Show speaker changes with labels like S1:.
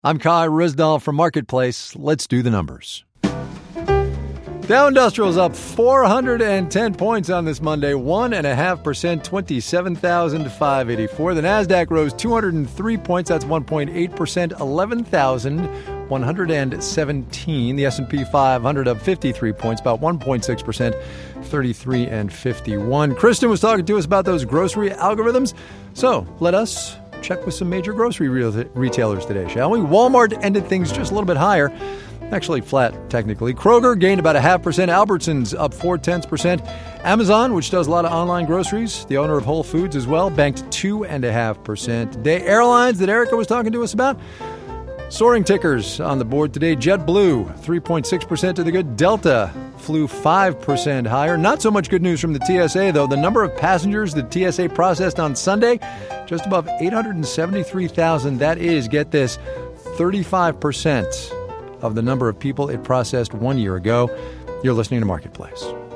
S1: I'm Kai Rizdal from Marketplace. Let's do the numbers. Dow Industrial's up 410 points on this Monday, 1.5%, 27,584. The Nasdaq rose 203 points, that's 1.8%, 11,117. The S&P 500 up 53 points, about 1.6%, 33 and 51. Kristen was talking to us about those grocery algorithms, so let us check with some major grocery retailers today, shall we? Walmart ended things just a little bit higher. Actually flat, technically. Kroger gained about 0.5%. Albertsons up 0.4%. Amazon, which does a lot of online groceries, the owner of Whole Foods as well, banked 2.5%. Today, airlines that Erica was talking to us about, soaring tickers on the board today. JetBlue, 3.6% to the good. Delta flew 5% higher. Not so much good news from the TSA, though. The number of passengers the TSA processed on Sunday, just above 873,000. That is, get this, 35% of the number of people it processed 1 year ago. You're listening to Marketplace.